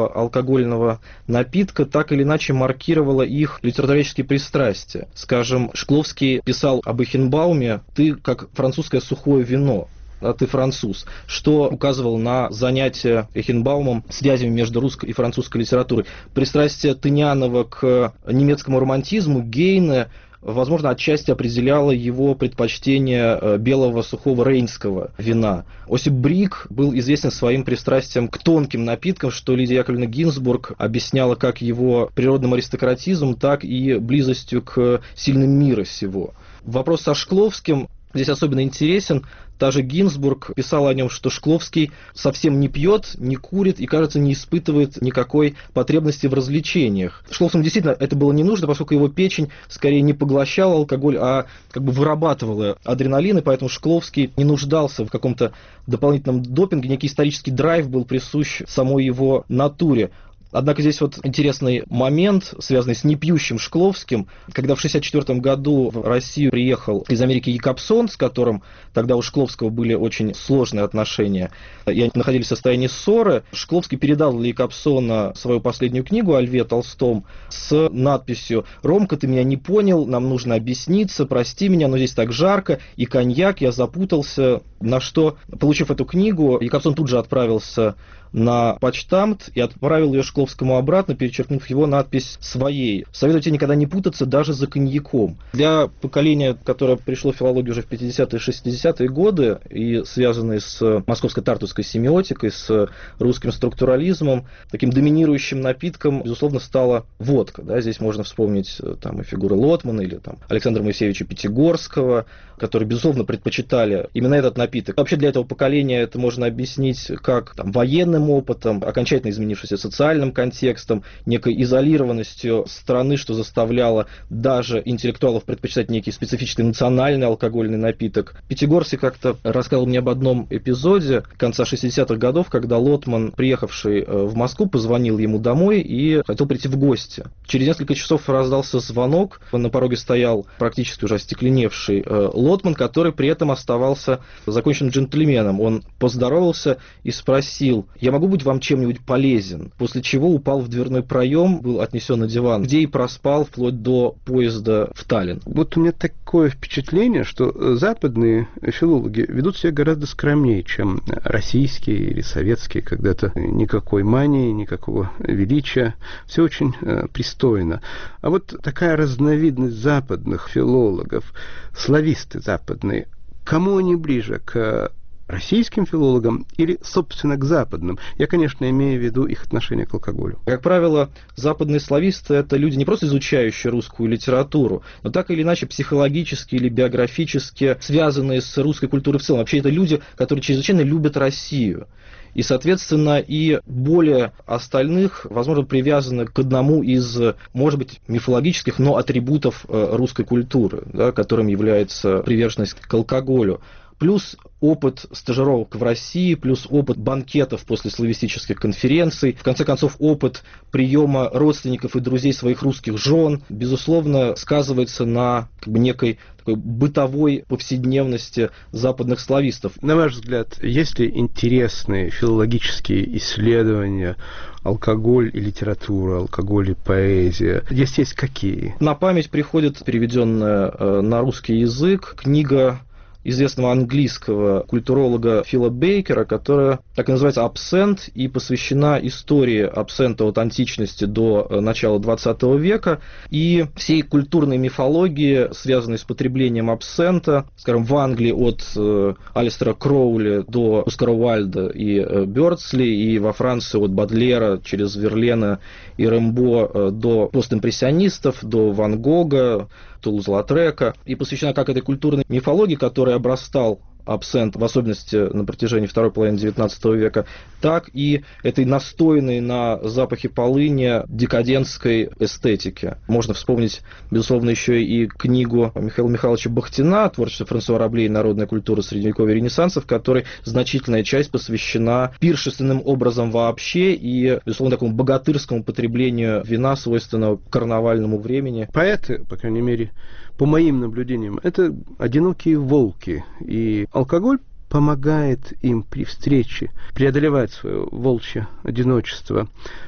любого алкогольного напитка так или иначе маркировало их литературоведческие пристрастия. Скажем, Шкловский писал об Эйхенбауме: «Ты как французское сухое вино». А ты француз, что указывало на занятие Эйхенбаумом связями между русской и французской литературой. Пристрастие Тынянова к немецкому романтизму Гейне, возможно, отчасти определяло его предпочтение белого сухого рейнского вина. Осип Брик был известен своим пристрастием к тонким напиткам, что Лидия Яковлевна Гинзбург объясняла как его природным аристократизмом, так и близостью к сильным мира сего. Вопрос со Шкловским здесь особенно интересен. Та же Гинзбург писала о нем, что Шкловский совсем не пьет, не курит и, кажется, не испытывает никакой потребности в развлечениях. Шкловскому действительно это было не нужно, поскольку его печень скорее не поглощала алкоголь, а как бы вырабатывала адреналин, и поэтому Шкловский не нуждался в каком-то дополнительном допинге, некий исторический драйв был присущ самой его натуре. Однако здесь вот интересный момент, связанный с непьющим Шкловским, когда в шестьдесят четвёртом году в Россию приехал из Америки Якобсон, с которым тогда у Шкловского были очень сложные отношения, и они находились в состоянии ссоры. Шкловский передал для Якобсона свою последнюю книгу о Льве Толстом с надписью: «Ромка, ты меня не понял, нам нужно объясниться, прости меня, но здесь так жарко, и коньяк, я запутался». На что, получив эту книгу, Якобсон тут же отправился на почтамт и отправил ее Шкловскому обратно, перечеркнув его надпись своей. Советую тебе никогда не путаться даже за коньяком. Для поколения, которое пришло в филологию уже в пятидесятые и шестидесятые годы и связанные с московской тартусской семиотикой, с русским структурализмом, таким доминирующим напитком, безусловно, стала водка. Да, здесь можно вспомнить там и фигуры Лотмана или там Александра Моисеевича Пятигорского, которые, безусловно, предпочитали именно этот напиток. Вообще для этого поколения это можно объяснить как там, военным опытом, окончательно изменившимся социальным контекстом, некой изолированностью страны, что заставляло даже интеллектуалов предпочитать некий специфический национальный алкогольный напиток. Пятигорский как-то рассказал мне об одном эпизоде конца шестидесятых годов, когда Лотман, приехавший в Москву, позвонил ему домой и хотел прийти в гости. Через несколько часов раздался звонок, на пороге стоял практически уже остекленевший Лотман, который при этом оставался законченным джентльменом. Он поздоровался и спросил: «Я могу быть вам чем-нибудь полезен?» После чего упал в дверной проем, был отнесен на диван, где и проспал вплоть до поезда в Таллин. Вот у меня такое впечатление, что западные филологи ведут себя гораздо скромнее, чем российские или советские, когда-то никакой мании, никакого величия, все очень э, пристойно. А вот такая разновидность западных филологов, слависты западные, кому они ближе, к российским филологам или, собственно, к западным? Я, конечно, имею в виду их отношение к алкоголю. Как правило, западные слависты – это люди не просто изучающие русскую литературу, но так или иначе психологически или биографически связанные с русской культурой в целом. Вообще, это люди, которые чрезвычайно любят Россию. И, соответственно, и более остальных, возможно, привязаны к одному из, может быть, мифологических, но атрибутов русской культуры, да, которым является приверженность к алкоголю. Плюс опыт стажировок в России, плюс опыт банкетов после славистических конференций, в конце концов, опыт приема родственников и друзей своих русских жен, безусловно, сказывается на как бы, некой такой бытовой повседневности западных славистов. На ваш взгляд, есть ли интересные филологические исследования алкоголь и литература, алкоголь и поэзия? Есть, есть какие? На память приходит переведенная э, на русский язык книга известного английского культуролога Фила Бейкера, которая так и называется «Абсент» и посвящена истории абсента от античности до начала двадцатого века и всей культурной мифологии, связанной с потреблением абсента, скажем, в Англии от э, Алистера Кроули до Оскара Уайльда и э, Бёрдсли, и во Франции от Бодлера через Верлена и Рэмбо э, до постимпрессионистов, до Ван Гога, Тулуз-Латрека, и посвящена как этой культурной мифологии, которой обрастал абсент, в особенности на протяжении второй половины девятнадцатого века, так и этой настойной на запахе полыни декадентской эстетики. Можно вспомнить, безусловно, еще и книгу Михаила Михайловича Бахтина «Творчество Франсуа Рабле и народная культура Средневековья и Ренессанса», в которой значительная часть посвящена пиршественным образом вообще и, безусловно, такому богатырскому потреблению вина, свойственного карнавальному времени. Поэты, по крайней мере, по моим наблюдениям, это одинокие волки, и алкоголь помогает им при встрече преодолевать свое волчье одиночество.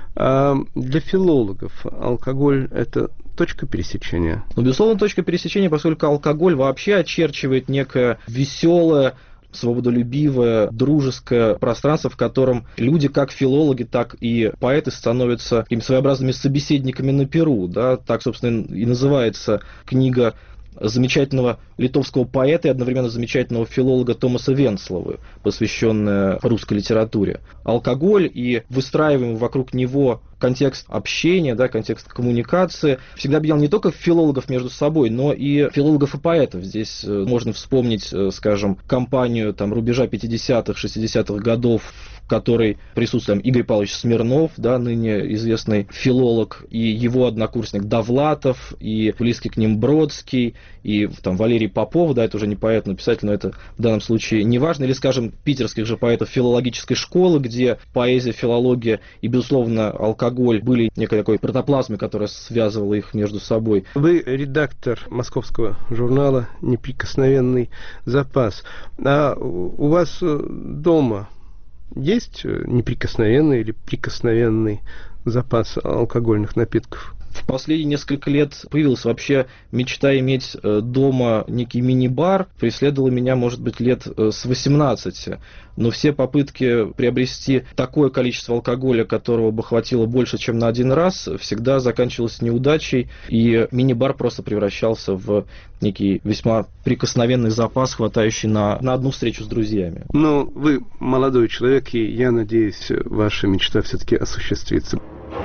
А для филологов алкоголь – это точка пересечения? Ну, безусловно, точка пересечения, поскольку алкоголь вообще очерчивает некое веселое, свободолюбивое, дружеское пространство, в котором люди, как филологи, так и поэты, становятся такими своеобразными собеседниками на перу. Да? Так, собственно, и называется книга замечательного литовского поэта и одновременно замечательного филолога Томаса Венцлавы, посвященная русской литературе. Алкоголь и выстраиваемый вокруг него контекст общения, да, контекст коммуникации всегда объединял не только филологов между собой, но и филологов и поэтов. Здесь можно вспомнить, скажем, кампанию там, рубежа пятидесятых, шестидесятых годов, в которой присутствует Игорь Павлович Смирнов, да, ныне известный филолог, и его однокурсник Довлатов, и близкий к ним Бродский, и там, Валерий Попов, да, это уже не поэт, но писатель, но это в данном случае не важно, или, скажем, питерских же поэтов филологической школы, где поэзия, филология и, безусловно, алкоголь были некой такой протоплазмой, которая связывала их между собой. Вы редактор московского журнала «Неприкосновенный запас». А у вас дома есть неприкосновенный или прикосновенный запас алкогольных напитков? В последние несколько лет появилась вообще мечта иметь дома некий мини-бар. Преследовала меня, может быть, лет с восемнадцати. Но все попытки приобрести такое количество алкоголя, которого бы хватило больше, чем на один раз, всегда заканчивалось неудачей. И мини-бар просто превращался в некий весьма прикосновенный запас, хватающий на, на одну встречу с друзьями. Но вы молодой человек, и я надеюсь, ваша мечта все-таки осуществится.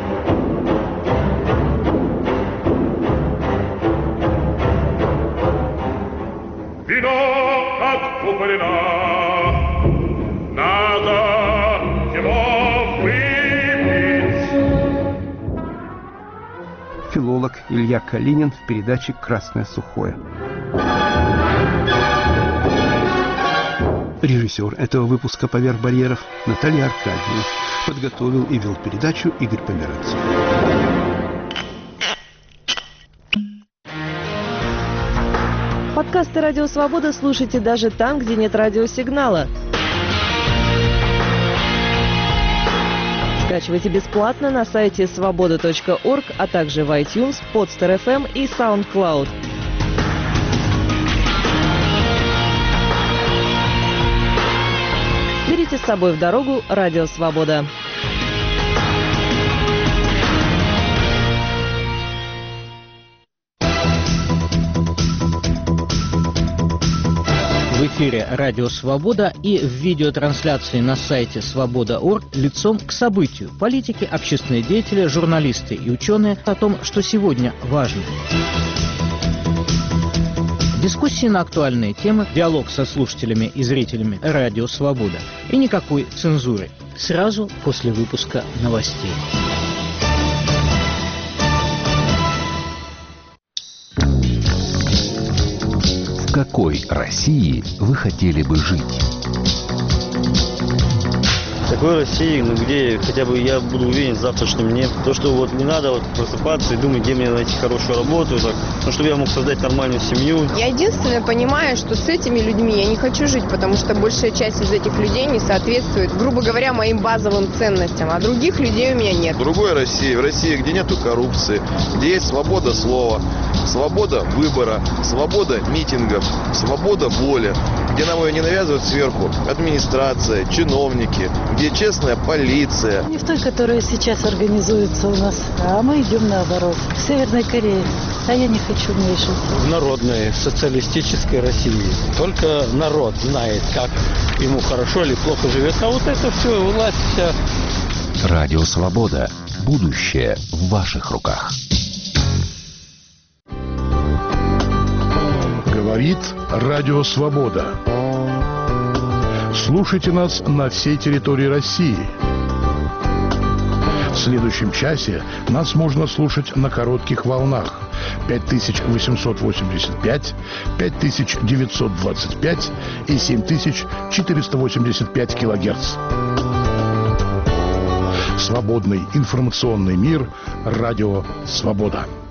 Вино откуплено, надо его выпить. Филолог Илья Калинин в передаче «Красное сухое». Режиссер этого выпуска «Поверх барьеров» Наталья Аркадьевна. Подготовил и вел передачу Игорь Померанцев. Подкасты «Радио Свобода» слушайте даже там, где нет радиосигнала. Скачивайте бесплатно на сайте свобода точка орг, а также в iTunes, Podster эф эм и SoundCloud. Берите с собой в дорогу «Радио Свобода». В эфире «Радио Свобода» и в видеотрансляции на сайте свобода точка орг лицом к событию. Политики, общественные деятели, журналисты и ученые о том, что сегодня важно. Дискуссии на актуальные темы, диалог со слушателями и зрителями «Радио Свобода». И никакой цензуры. Сразу после выпуска новостей. В какой России вы хотели бы жить? В такой России, ну где хотя бы я буду уверен в завтрашнем дне. То, что вот не надо вот просыпаться и думать, где мне найти хорошую работу, так, ну, чтобы я мог создать нормальную семью. Я единственное понимаю, что с этими людьми я не хочу жить, потому что большая часть из этих людей не соответствует, грубо говоря, моим базовым ценностям, а других людей у меня нет. В другой России, в России, где нету коррупции, где есть свобода слова, свобода выбора, свобода митингов, свобода воли, где нам ее не навязывают сверху администрация, чиновники, где честная полиция. Не в той, которая сейчас организуется у нас, а мы идем наоборот. В Северной Корее. А я не хочу в ней жить. В народной социалистической России. Только народ знает, как ему хорошо или плохо живет. А вот это все, власть вся. Радио Свобода. Будущее в ваших руках. Говорит Радио Свобода. Слушайте нас на всей территории России. В следующем часе нас можно слушать на коротких волнах пять тысяч восемьсот восемьдесят пять, пять тысяч девятьсот двадцать пять и семь тысяч четыреста восемьдесят пять килогерц. Свободный информационный мир. Радио Свобода.